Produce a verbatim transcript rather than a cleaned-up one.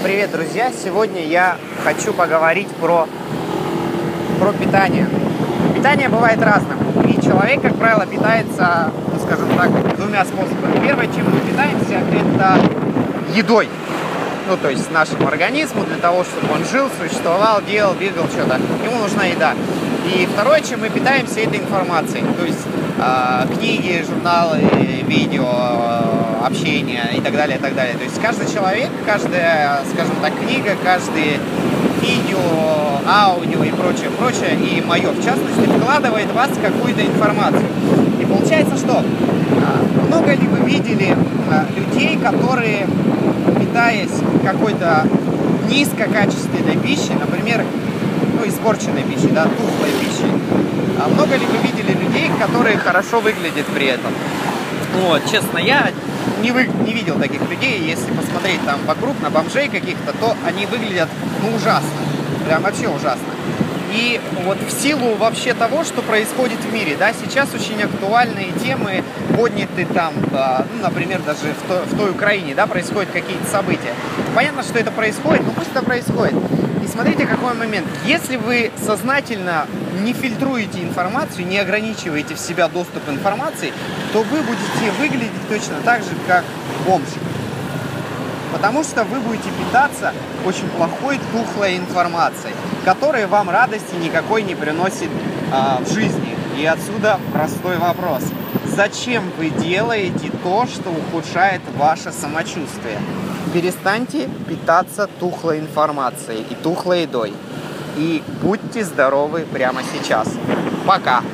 Привет, друзья! Сегодня я хочу поговорить про, про питание. Питание бывает разным, и человек, как правило, питается, ну, скажем так, двумя способами. Первое, чем мы питаемся, это едой. Ну, то есть нашему организму, для того, чтобы он жил, существовал, делал, двигал что-то. Ему нужна еда. И второе, чем мы питаемся, это информацией. То есть э, книги, журналы, видео, э, общение и так далее, и так далее. То есть каждый человек, каждая, скажем так, книга, каждое видео, аудио и прочее, прочее, и мое в частности, вкладывает в вас какую-то информацию. И получается, что э, много ли вы видели э, людей, которые, питаясь какой-то низкокачественной пищей, например, ну, испорченной пищей, да, тухлой пищей. А много ли вы видели людей, которые хорошо выглядят при этом? Вот, честно, я не, вы, не видел таких людей. Если посмотреть там вокруг на бомжей каких-то, то они выглядят, ну, ужасно. Прям вообще ужасно. И вот в силу вообще того, что происходит в мире, да, сейчас очень актуальные темы подняты там, да, ну, например, даже в, то, в той Украине, да, происходят какие-то события. Понятно, что это происходит, но пусть это происходит. И смотрите, какой момент. Если вы сознательно не фильтруете информацию, не ограничиваете в себя доступ к информации, то вы будете выглядеть точно так же, как бомж. Потому что вы будете питаться очень плохой, тухлой информацией, которая вам радости никакой не приносит а, в жизни. И отсюда простой вопрос. Зачем вы делаете то, что ухудшает ваше самочувствие? Перестаньте питаться тухлой информацией и тухлой едой. И будьте здоровы прямо сейчас. Пока!